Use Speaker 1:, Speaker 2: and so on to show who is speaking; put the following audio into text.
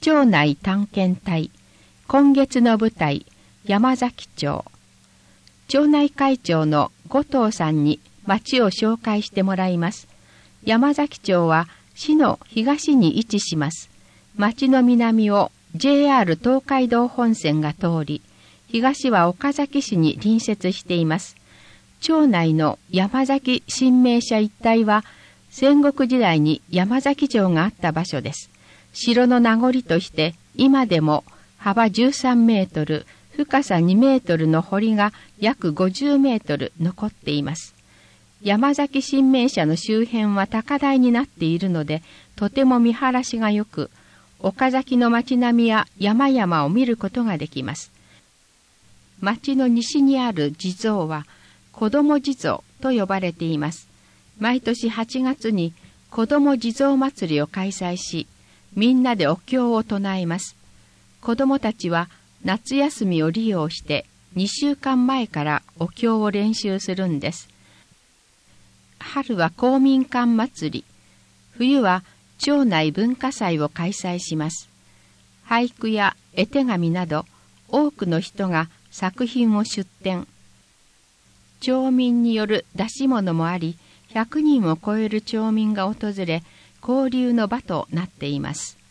Speaker 1: 町内探検隊、今月の舞台、山崎町。町内会長の後藤さんに町を紹介してもらいます。山崎町は市の東に位置します。町の南を JR 東海道本線が通り、東は岡崎市に隣接しています。町内の山崎神明社一帯は、戦国時代に山崎城があった場所です。城の名残として今でも幅13メートル、深さ2メートルの堀が約50メートル残っています。山崎神明社の周辺は高台になっているので、とても見晴らしが良く、岡崎の町並みや山々を見ることができます。町の西にある地蔵は、子供地蔵と呼ばれています。毎年8月に子供地蔵祭りを開催し、みんなでお経を唱えます。子供たちは夏休みを利用して2週間前からお経を練習するんです。春は公民館祭り、冬は町内文化祭を開催します。俳句や絵手紙など多くの人が作品を出展。町民による出し物もあり、100人を超える町民が訪れ、交流の場となっています。